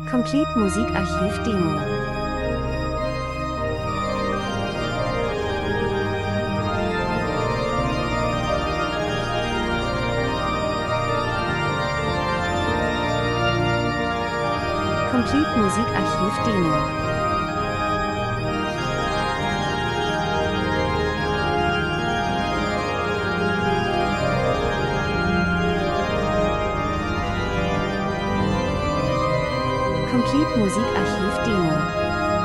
Complete Musikarchiv Demo. Complete Musikarchiv Demo. Complete Musikarchiv Demo.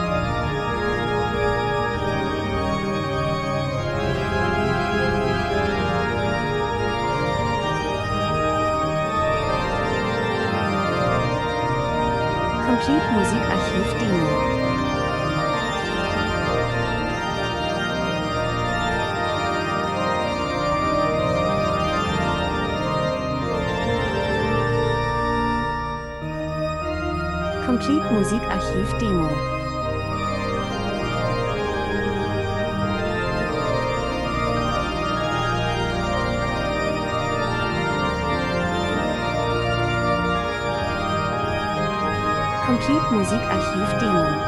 Complete Musikarchiv Demo. Complete Musikarchiv Demo. Complete Musikarchiv Demo.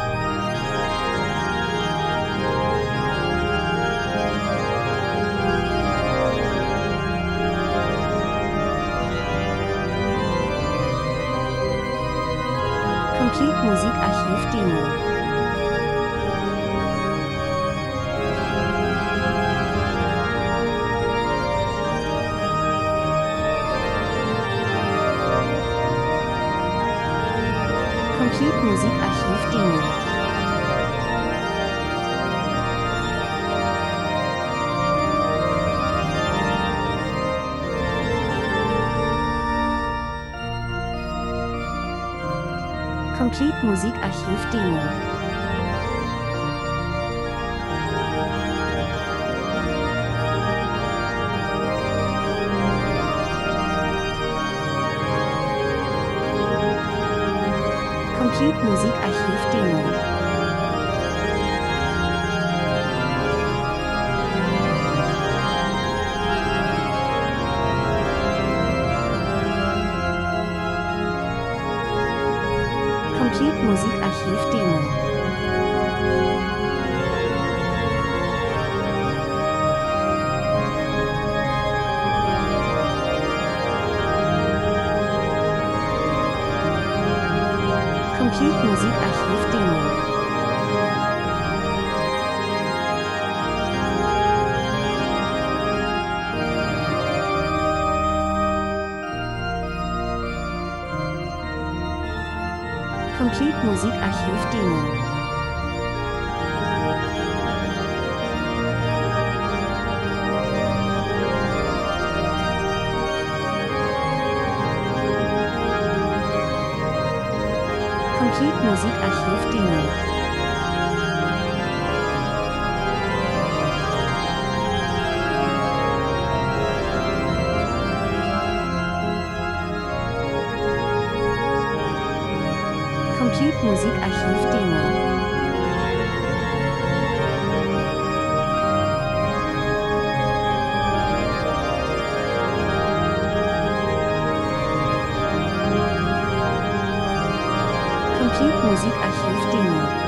Complete Musikarchiv Demo. Complete Musikarchiv Demo. Complete Musikarchiv Demo. Complete Musikarchiv Demo. Complete Musikarchiv Demo. Complete Musikarchiv Demo. Complete Musikarchiv Demo. Complete Musikarchiv Demo. Complete Musikarchiv Demo. Complete Musikarchiv Demo.